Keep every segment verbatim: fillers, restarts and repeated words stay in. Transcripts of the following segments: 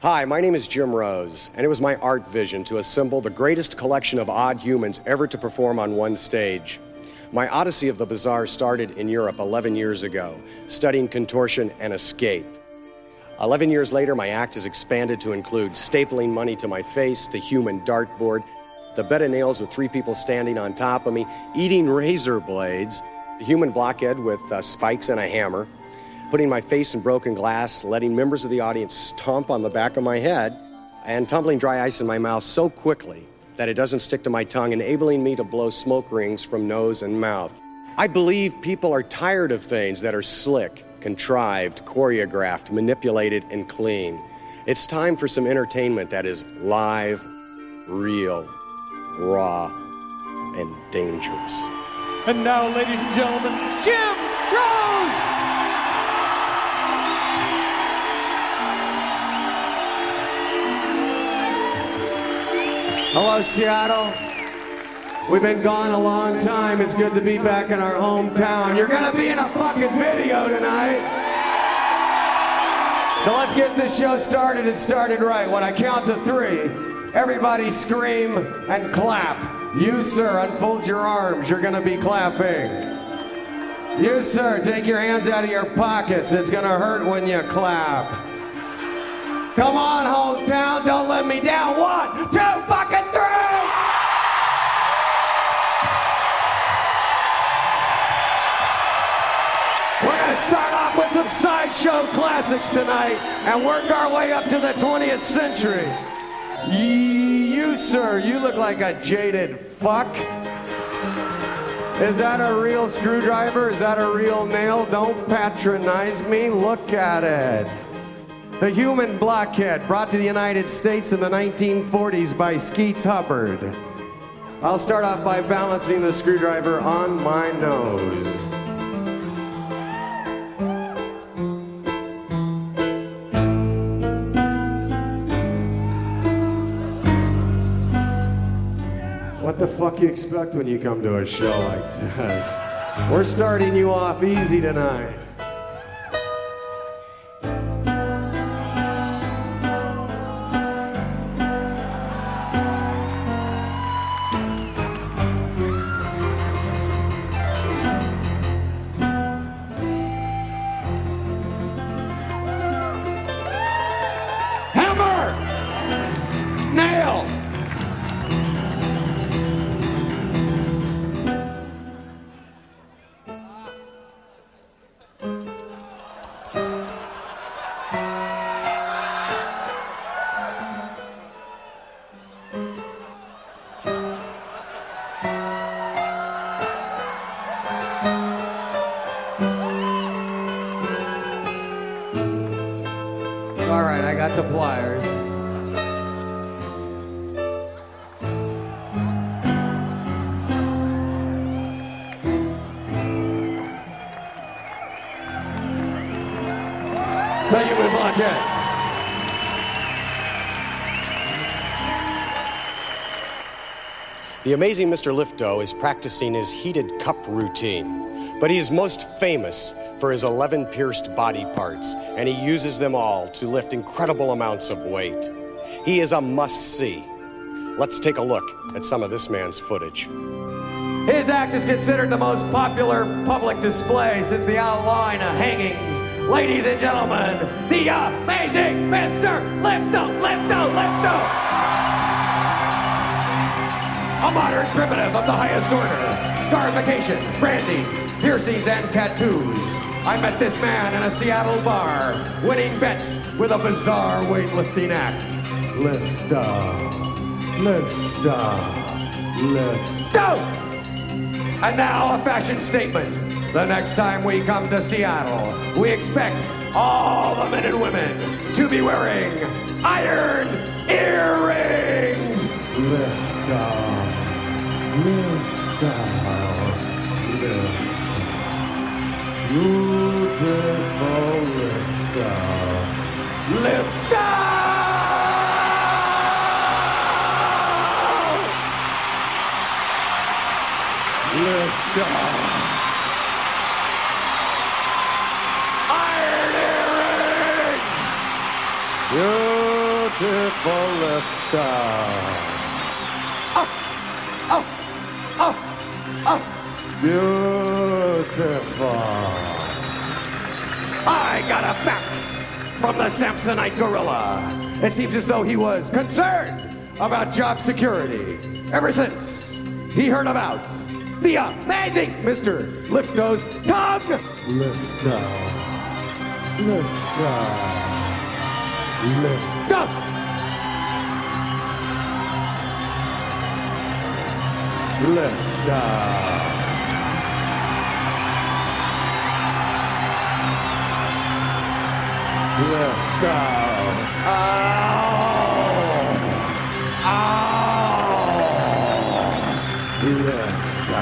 Hi, my name is Jim Rose, and it was my art vision to assemble the greatest collection of odd humans ever to perform on one stage. My odyssey of the bizarre started in Europe eleven years ago, studying contortion and escape. eleven years later, my act has expanded to include stapling money to my face, the human dartboard, the bed of nails with three people standing on top of me, eating razor blades, the human blockhead with uh, spikes and a hammer, putting my face in broken glass, letting members of the audience stomp on the back of my head, and tumbling dry ice in my mouth so quickly that it doesn't stick to my tongue, enabling me to blow smoke rings from nose and mouth. I believe people are tired of things that are slick, contrived, choreographed, manipulated, and clean. It's time for some entertainment that is live, real, raw, and dangerous. And now, ladies and gentlemen, Jim Rose! Hello, Seattle. We've been gone a long time. It's good to be back in our hometown. You're gonna be in a fucking video tonight. So let's get this show started and started right. When I count to three, everybody scream and clap. You, sir, unfold your arms. You're gonna be clapping. You, sir, take your hands out of your pockets. It's gonna hurt when you clap. Come on, hometown, don't let me down. One, two, fucking three! We're gonna start off with some sideshow classics tonight and work our way up to the twentieth century. You, sir, you look like a jaded fuck. Is that a real screwdriver? Is that a real nail? Don't patronize me, look at it. The human blockhead, brought to the United States in the nineteen forties by Skeets Hubbard. I'll start off by balancing the screwdriver on my nose. What the fuck you expect when you come to a show like this? We're starting you off easy tonight. The pliers. The human blockhead. The amazing Mister Lifto is practicing his heated cup routine, but he is most famous for his eleven pierced body parts, and he uses them all to lift incredible amounts of weight. He is a must-see. Let's take a look at some of this man's footage. His act is considered the most popular public display since the outlawing of hangings. Ladies and gentlemen, the amazing Mister Lifto, Lifto, Lifto! A modern primitive of the highest order. Scarification, branding, piercings, and tattoos. I met this man in a Seattle bar, winning bets with a bizarre weightlifting act. Lifto, Lifto, Lifto! And now a fashion statement. The next time we come to Seattle, we expect all the men and women to be wearing iron earrings. Lifto, Lifto, Lifto. Beautiful Lifto. Lifto! Lifto. Iron earrings! You Beautiful liftoff. Oh, oh, oh, oh. Beautiful. I got a fax from the Samsonite gorilla. It seems as though he was concerned about job security ever since he heard about the amazing Mister Lifto's tongue. Lifto. Lifto. Lifto. Lifto. Lifto. Oh. Oh. Lifto.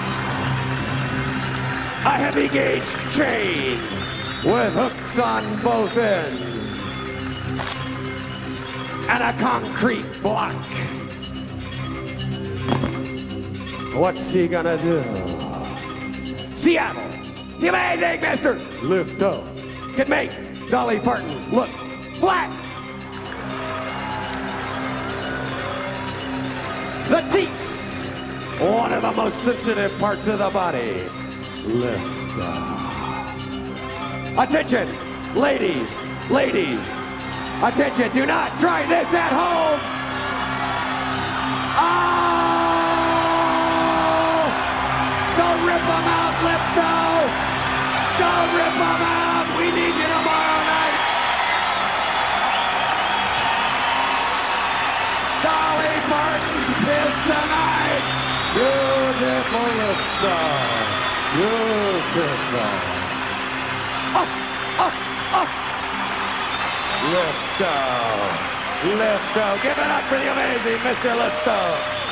A heavy gauge chain with hooks on both ends and a concrete block. What's he gonna do? Seattle, the amazing Mister Lifto can make Dolly Parton look flat. The teats, one of the most sensitive parts of the body. Lifto. Attention, ladies, ladies. Attention, do not try this at home. Oh! Don't rip them out, Lifto. Don't rip them out. We need you tomorrow night. Dolly Parton's pissed tonight. Beautiful Lifto. Beautiful. Oh, oh, oh. Lifto. Lifto. Give it up for the amazing Mister Lifto.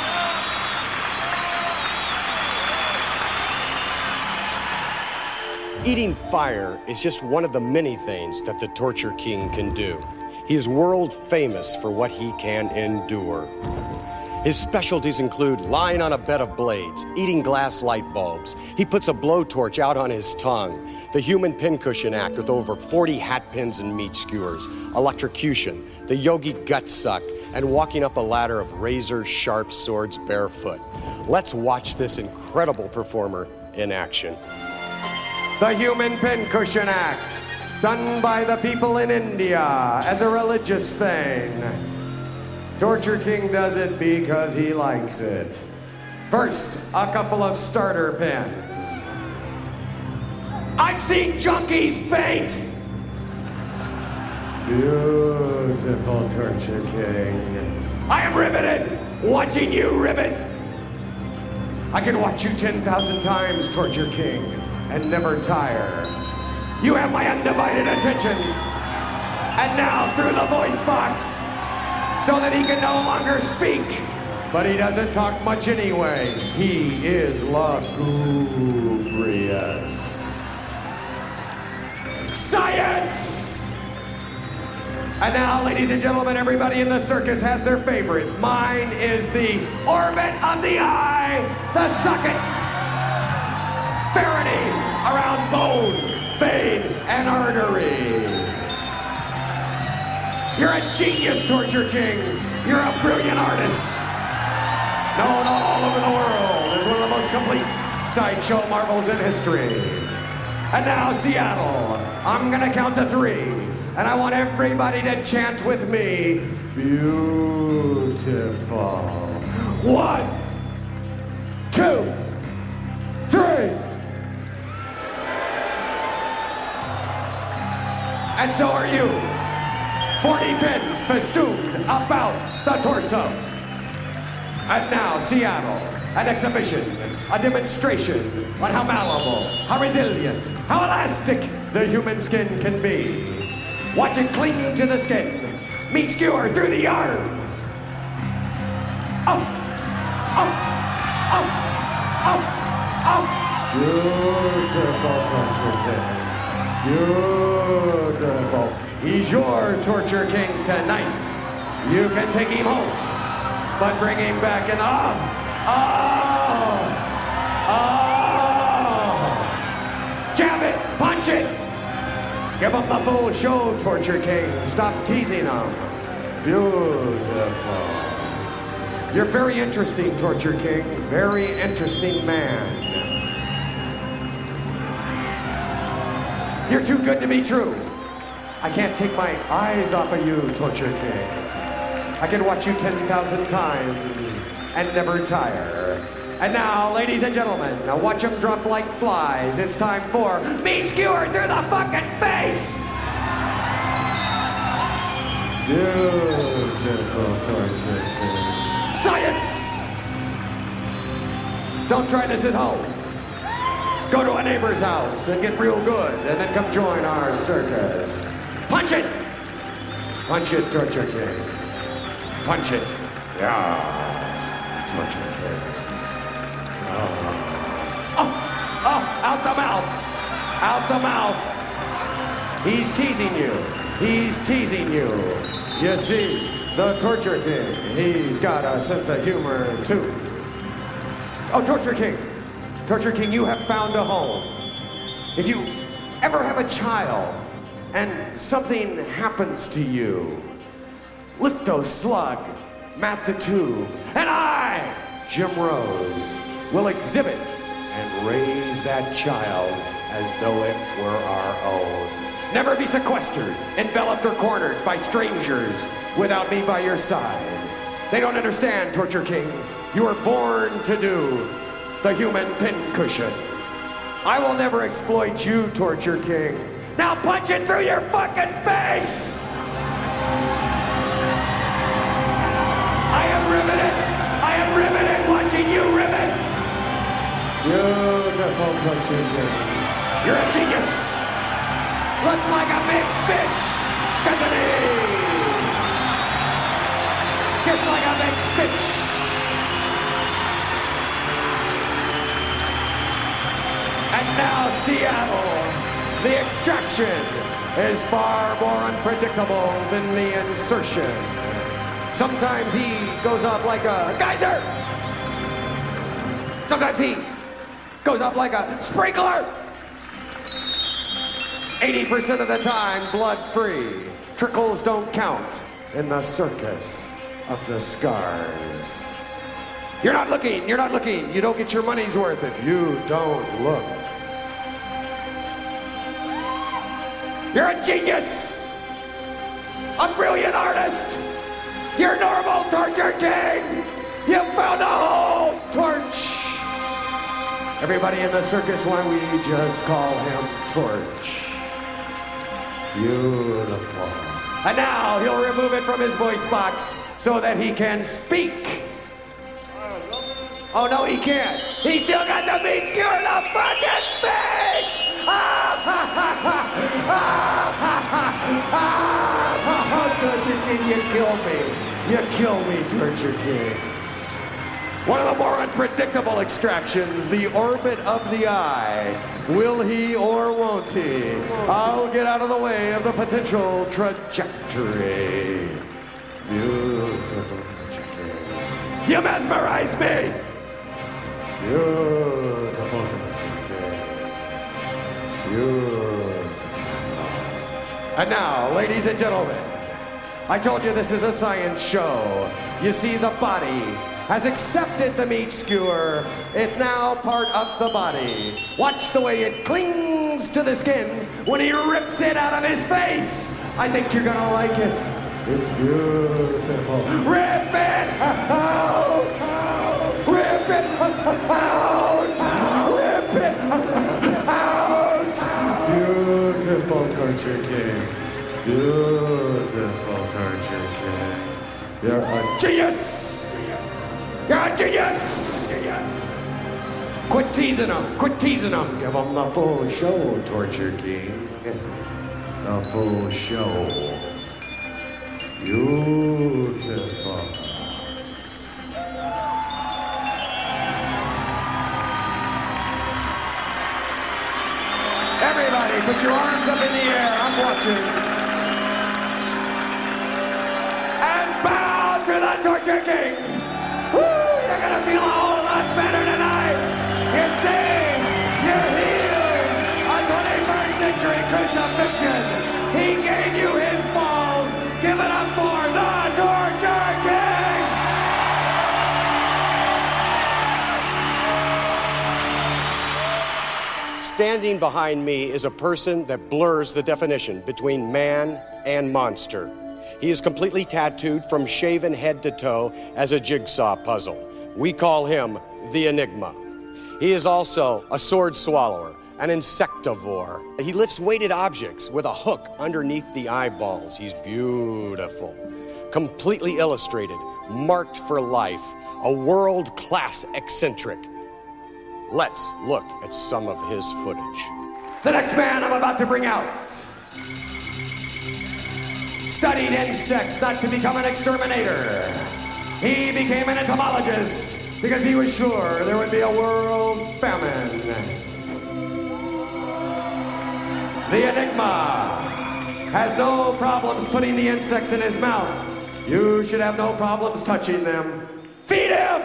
Eating fire is just one of the many things that the Torture King can do. He is world famous for what he can endure. His specialties include lying on a bed of blades, eating glass light bulbs. He puts a blowtorch out on his tongue, the human pincushion act with over forty hat pins and meat skewers, electrocution, the yogi gut suck, and walking up a ladder of razor-sharp swords barefoot. Let's watch this incredible performer in action. The Human Pincushion Act, done by the people in India as a religious thing. Torture King does it because he likes it. First, a couple of starter pins. I've seen junkies faint. Beautiful Torture King. I am riveted, watching you rivet. I can watch you ten thousand times, Torture King, and never tire. You have my undivided attention. And now through the voice box, so that he can no longer speak. But he doesn't talk much anyway. He is lugubrious. Science! And now, ladies and gentlemen, everybody in the circus has their favorite. Mine is the orbit of the eye, the socket. Faraday around bone, vein, and artery. You're a genius, Torture King. You're a brilliant artist. Known all over the world as one of the most complete sideshow marvels in history. And now, Seattle, I'm gonna count to three, and I want everybody to chant with me, beautiful. One, two, three. And so are you. forty pins festooned about the torso. And now, Seattle, an exhibition, a demonstration on how malleable, how resilient, how elastic the human skin can be. Watch it cling to the skin, meat skewer through the arm. Oh, oh, oh, oh, oh. Beautiful Torture King. Beautiful. He's your Torture King tonight. You can take him home, but bring him back in the... Oh! Oh! Oh! Jab it! Give them the full show, Torture King. Stop teasing them. Beautiful. You're very interesting, Torture King. Very interesting man. You're too good to be true. I can't take my eyes off of you, Torture King. I can watch you ten thousand times and never tire. And now, ladies and gentlemen, now watch them drop like flies. It's time for Meat Skewer through the fucking face! Beautiful Torture King. Science! Don't try this at home. Go to a neighbor's house and get real good, and then come join our circus. Punch it! Punch it, Torture King. Punch it. Yeah, Torture King. Oh. oh, oh, out the mouth. Out the mouth. He's teasing you. He's teasing you. You see, the Torture King, he's got a sense of humor, too. Oh, Torture King. Torture King, you have found a home. If you ever have a child and something happens to you, Lifto Slug, Matt the Tube, and I, Jim Rose, will exhibit and raise that child as though it were our own. Never be sequestered, enveloped, or cornered by strangers without me by your side. They don't understand, Torture King. You were born to do the human pincushion. I will never exploit you, Torture King. Now punch it through your fucking face! I am riveted! I am riveted watching you rivet! Beautiful Torture King. You're a genius! Looks like a big fish, doesn't he? Just like a big fish. And now Seattle, the extraction is far more unpredictable than the insertion. Sometimes he goes off like a geyser. Sometimes he goes off like a sprinkler. eighty percent of the time, blood-free. Trickles don't count in the circus of the scars. You're not looking, you're not looking. You don't get your money's worth if you don't look. You're a genius! A brilliant artist! You're normal, Torture King! You found a home, Torch! Everybody in the circus, why we just call him Torch. Beautiful. And now he'll remove it from his voice box so that he can speak. Oh, no, he can't. He still got the meat skewer in the fucking face! Ah, ha, ha, ha. Ah, ha, ha. Ah, Torture King, you kill me. You kill me, Torture King. One of the more unpredictable extractions, the orbit of the eye. Will he or won't he? I'll get out of the way of the potential trajectory. Beautiful Torture King. You mesmerize me! Beautiful Torture King. Beautiful. And now, ladies and gentlemen, I told you this is a science show. You see, the body has accepted the meat skewer. It's now part of the body. Watch the way it clings to the skin when he rips it out of his face. I think you're gonna like it. It's beautiful. Rip it out! Rip it out! Rip it out! Beautiful Torture King. Beautiful Torture King. You're a genius! You're a genius! Quit teasing him! Quit teasing him! Give him the full show, Torture King. The full show. Beautiful. Everybody, put your arms up in the air. I'm watching. And bow to the Torture King. Woo, you're gonna feel a whole lot better tonight. You see, you're healed. A twenty-first century crucifixion. He gave you his balls. Give it up for the Torture Standing behind me is a person that blurs the definition between man and monster. He is completely tattooed from shaven head to toe as a jigsaw puzzle. We call him the Enigma. He is also a sword swallower, an insectivore. He lifts weighted objects with a hook underneath the eyeballs. He's beautiful, completely illustrated, marked for life, a world-class eccentric. Let's look at some of his footage. The next man I'm about to bring out studied insects not to become an exterminator. He became an entomologist because he was sure there would be a world famine. The Enigma has no problems putting the insects in his mouth. You should have no problems touching them. Feed him!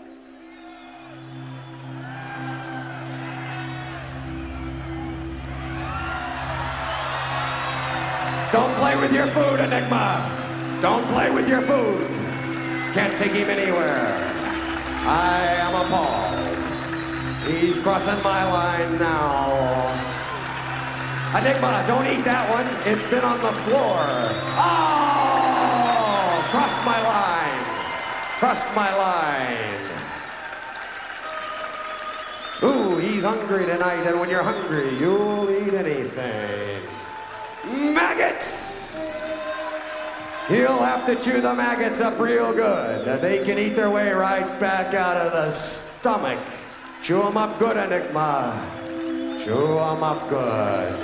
Don't play with your food, Enigma. Don't play with your food. Can't take him anywhere. I am appalled. He's crossing my line now. Enigma, don't eat that one. It's been on the floor. Oh! Crossed my line. Crossed my line. Ooh, he's hungry tonight, and when you're hungry, you'll eat anything. Maggots! He'll have to chew the maggots up real good. They can eat their way right back out of the stomach. Chew them up good, Enigma. Chew them up good.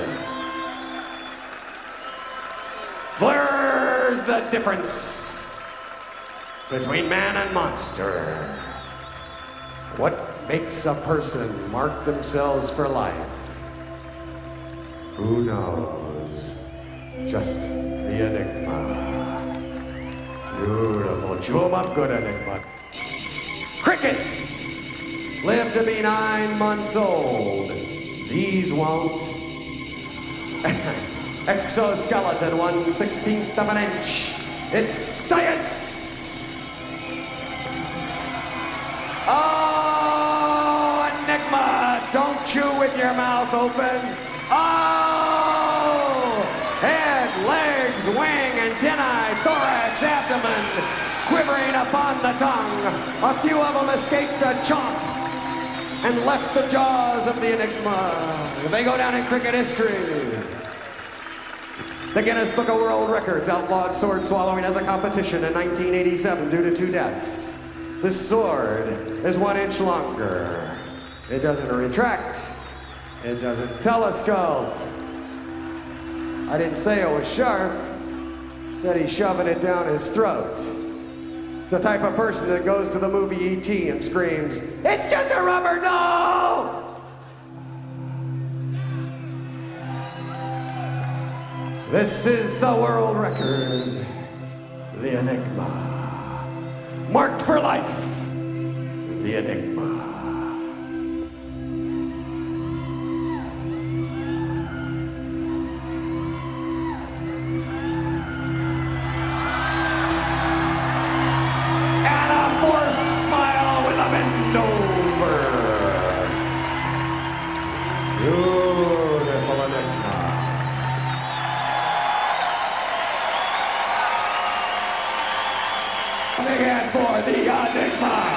Where's the difference between man and monster? What makes a person mark themselves for life? Who knows? Just the Enigma. Beautiful. Chew 'em up good, Enigma. Crickets live to be nine months old. These won't. Exoskeleton, one sixteenth of an inch. It's science! Oh, Enigma, don't chew with your mouth open. Oh! Head, legs, wing, antennae, thorax, abdomen, quivering upon the tongue. A few of them escaped a chomp and left the jaws of the Enigma. They go down in cricket history. The Guinness Book of World Records outlawed sword swallowing as a competition in nineteen eighty-seven due to two deaths. This sword is one inch longer. It doesn't retract. It doesn't telescope. I didn't say it was sharp. Said he's shoving it down his throat. It's the type of person that goes to the movie E T and screams, "It's just a rubber doll!" This is the world record, the Enigma. Marked for life, the Enigma. And a forced smile with a bend over. Beautiful Enigma. Again for the Enigma.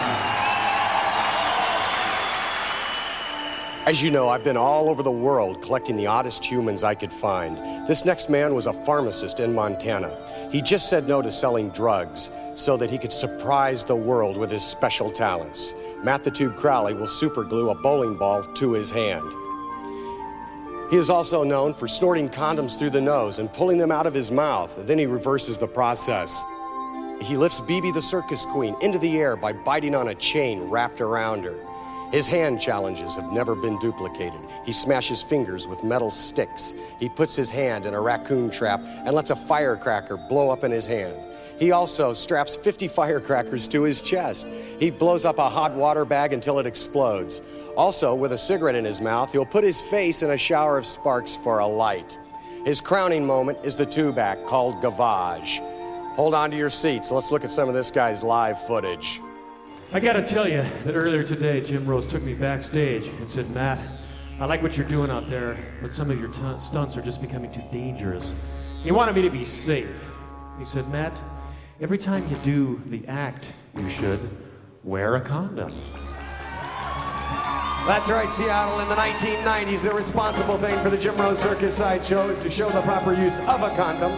As you know, I've been all over the world collecting the oddest humans I could find. This next man was a pharmacist in Montana. He just said no to selling drugs so that he could surprise the world with his special talents. Matt the Tube Crowley will superglue a bowling ball to his hand. He is also known for snorting condoms through the nose and pulling them out of his mouth. Then he reverses the process. He lifts Bibi the Circus Queen into the air by biting on a chain wrapped around her. His hand challenges have never been duplicated. He smashes fingers with metal sticks. He puts his hand in a raccoon trap and lets a firecracker blow up in his hand. He also straps fifty firecrackers to his chest. He blows up a hot water bag until it explodes. Also, with a cigarette in his mouth, he'll put his face in a shower of sparks for a light. His crowning moment is the tube act called Gavage. Hold on to your seats. Let's look at some of this guy's live footage. I gotta tell you that earlier today, Jim Rose took me backstage and said, "Matt, I like what you're doing out there, but some of your t- stunts are just becoming too dangerous. He wanted me to be safe. He said, Matt, every time you do the act, you should wear a condom. That's right, Seattle. In the nineteen nineties, the responsible thing for the Jim Rose Circus sideshow is to show the proper use of a condom.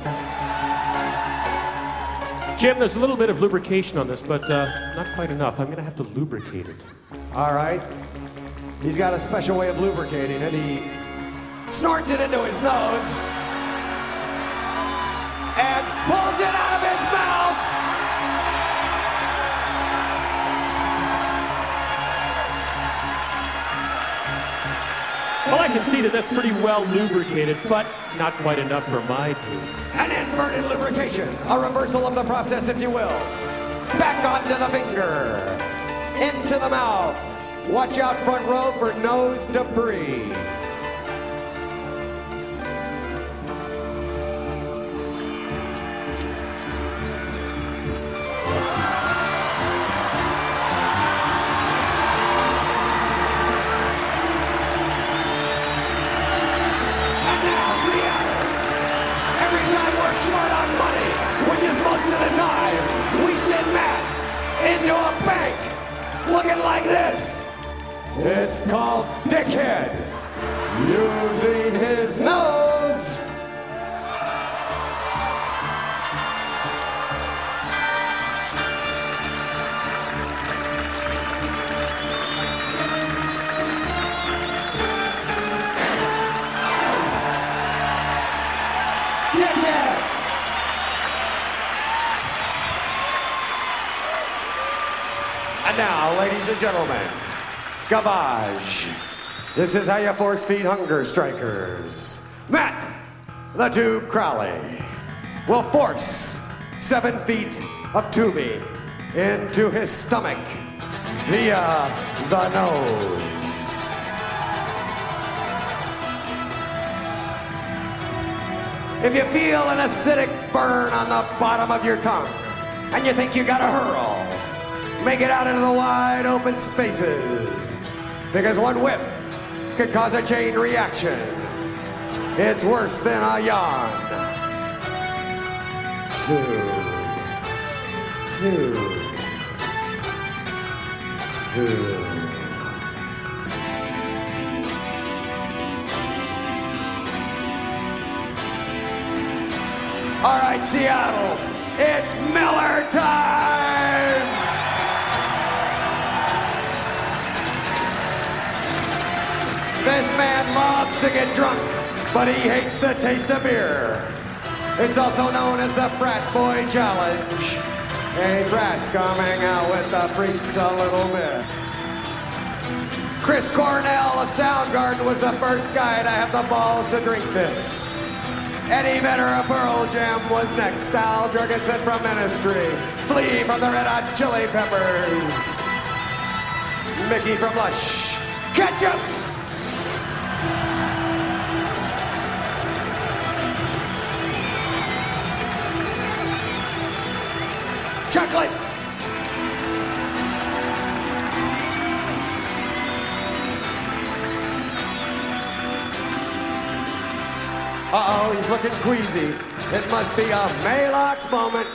Jim, there's a little bit of lubrication on this, but uh, not quite enough. I'm going to have to lubricate it. All right. He's got a special way of lubricating it. He snorts it into his nose and pulls it out of his mouth. Well, I can see that that's pretty well lubricated, but not quite enough for my taste. An inverted lubrication, a reversal of the process, if you will. Back onto the finger, into the mouth. Watch out front row for nose debris. Short on money, which is most of the time, we send Matt into a bank looking like this. It's called Dickhead, using his nose. Dickhead. And now, ladies and gentlemen, gavage. This is how you force feed hunger strikers. Matt, the Tube Crowley, will force seven feet of tubing into his stomach via the nose. If you feel an acidic burn on the bottom of your tongue and you think you gotta hurl, make it out into the wide open spaces, because one whiff could cause a chain reaction. It's worse than a yawn. Two, two, two. All right, Seattle, it's Miller time! This man loves to get drunk, but he hates the taste of beer. It's also known as the Frat Boy Challenge. Hey, frats coming out with the freaks a little bit. Chris Cornell of Soundgarden was the first guy to have the balls to drink this. Eddie Vedder of Pearl Jam was next. Al Jourgensen from Ministry. Flea from the Red Hot Chili Peppers. Mickey from Lush. Ketchup! Chocolate! Uh-oh, he's looking queasy. It must be a Maalox moment.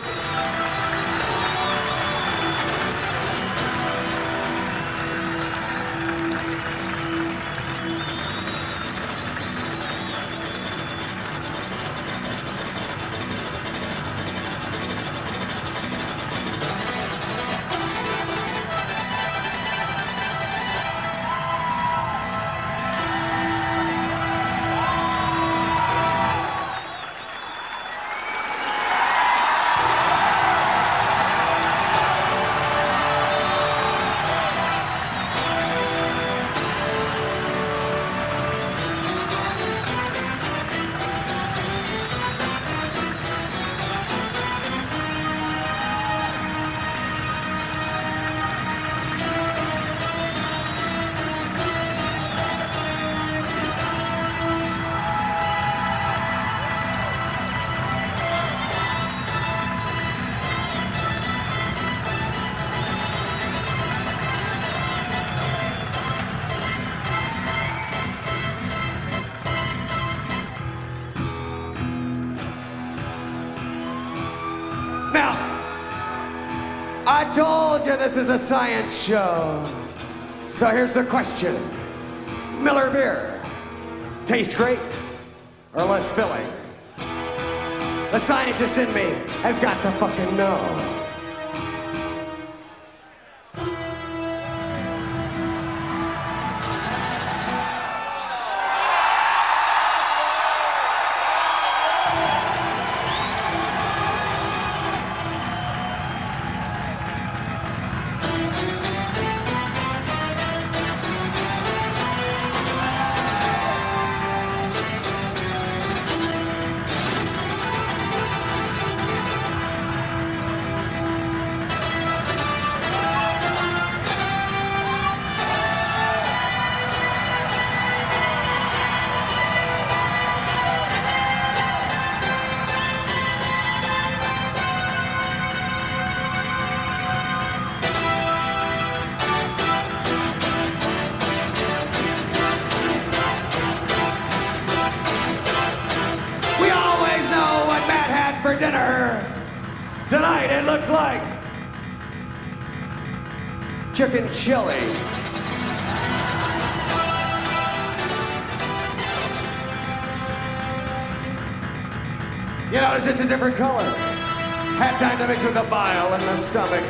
I told you this is a science show. So here's the question. Miller beer, taste great or less filling? The scientist in me has got to fucking know. For dinner tonight, it looks like chicken chili. You notice it's a different color. Had time to mix with the bile in the stomach.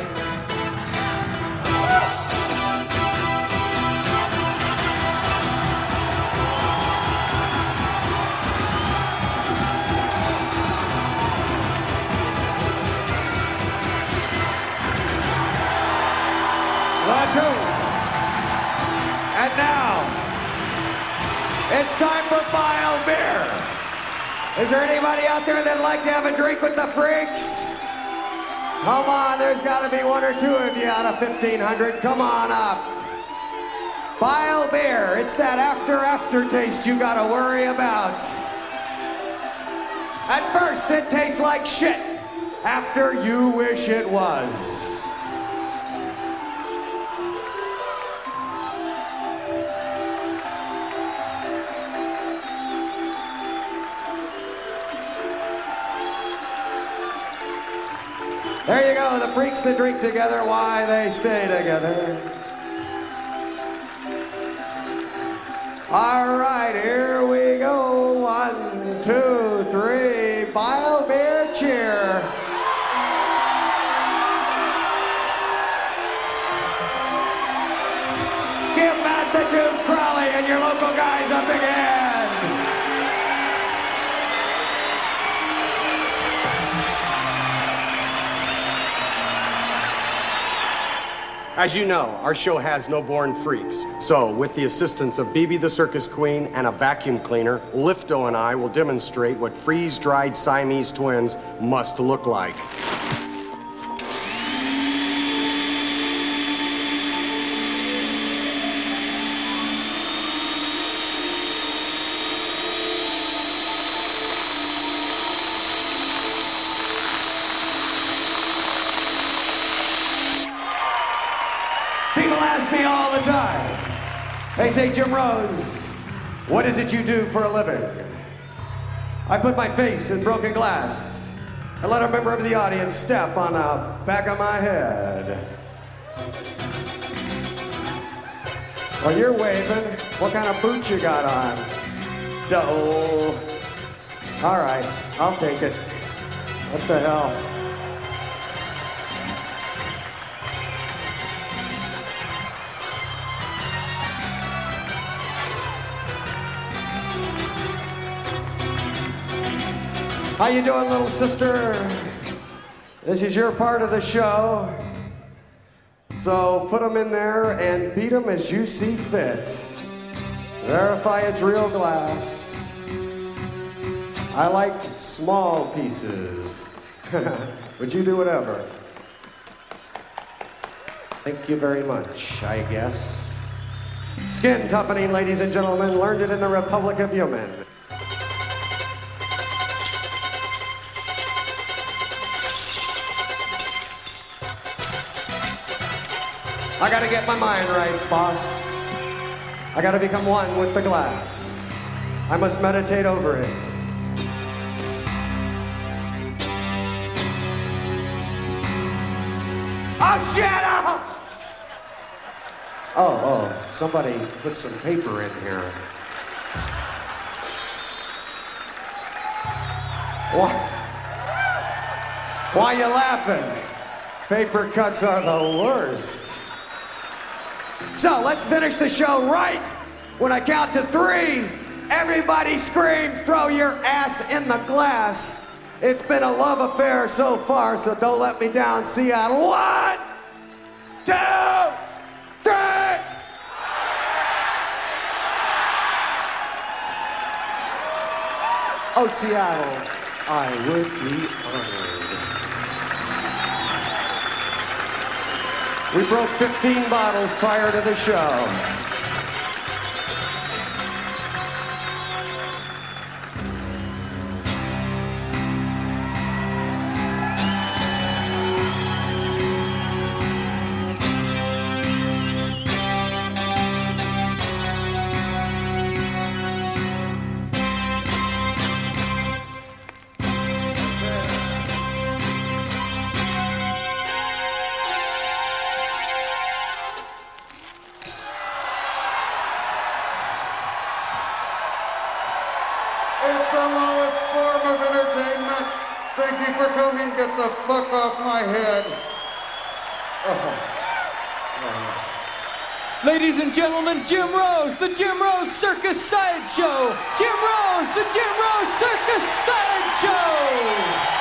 And now, it's time for Bile Beer. Is there anybody out there that'd like to have a drink with the freaks? Come on, there's got to be one or two of you out of fifteen hundred. Come on up. Bile Beer, it's that after aftertaste you got to worry about. At first, it tastes like shit. After, you wish it was. There you go, the freaks that drink together, why they stay together. All right, here we go. One, two, three, Bile Beer cheer. Give Matt the Tube Crowley and your local guys a big hand. As you know, our show has no born freaks. So, with the assistance of B B the Circus Queen and a vacuum cleaner, Lifto and I will demonstrate what freeze-dried Siamese twins must look like. People ask me all the time. They say, Jim Rose, what is it you do for a living? I put my face in broken glass and let a member of the audience step on the back of my head. Well, you're waving. What kind of boots you got on? Duh. All right, I'll take it. What the hell? How you doing, little sister? This is your part of the show. So put them in there and beat them as you see fit. Verify it's real glass. I like small pieces. But you do whatever. Thank you very much, I guess. Skin toughening, ladies and gentlemen, learned it in the Republic of Yemen. I gotta get my mind right, boss. I gotta become one with the glass. I must meditate over it. Oh, shut up! Oh, oh, somebody put some paper in here. Why? Why you laughing? Paper cuts are the worst. So let's finish the show right. When I count to three, everybody scream, throw your ass in the glass. It's been a love affair so far, so don't let me down, Seattle. One, two, three. Oh, Seattle, I would be honored. We broke fifteen bottles prior to the show. It's the lowest form of entertainment. Thank you for coming. Get the fuck off my head. Oh. Oh. Ladies and gentlemen, Jim Rose, the Jim Rose Circus Sideshow. Jim Rose, the Jim Rose Circus Sideshow.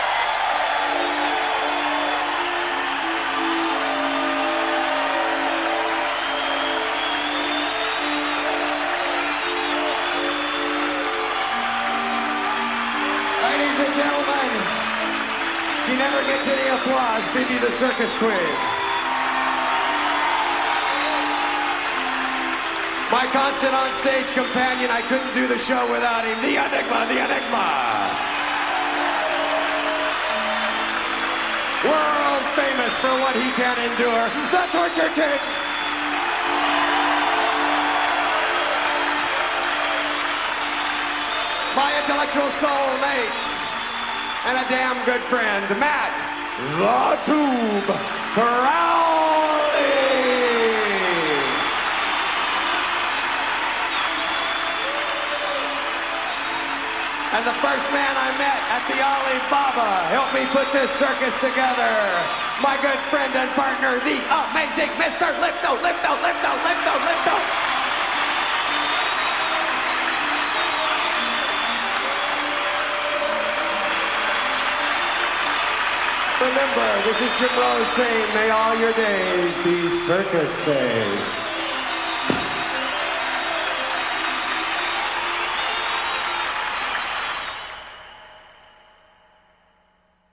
Ladies and gentlemen, she never gets any applause, Phoebe the Circus Queen. My constant on-stage companion, I couldn't do the show without him, the Enigma, the Enigma. World famous for what he can endure, the Torture King. My intellectual soulmate and a damn good friend, Matt the Tube Crowley. And the first man I met at the Alibaba helped me put this circus together. My good friend and partner, the amazing Mister Lipto, Lipto, Lipto, Lipto, Lipto. Remember, this is Jim Rose saying, may all your days be circus days.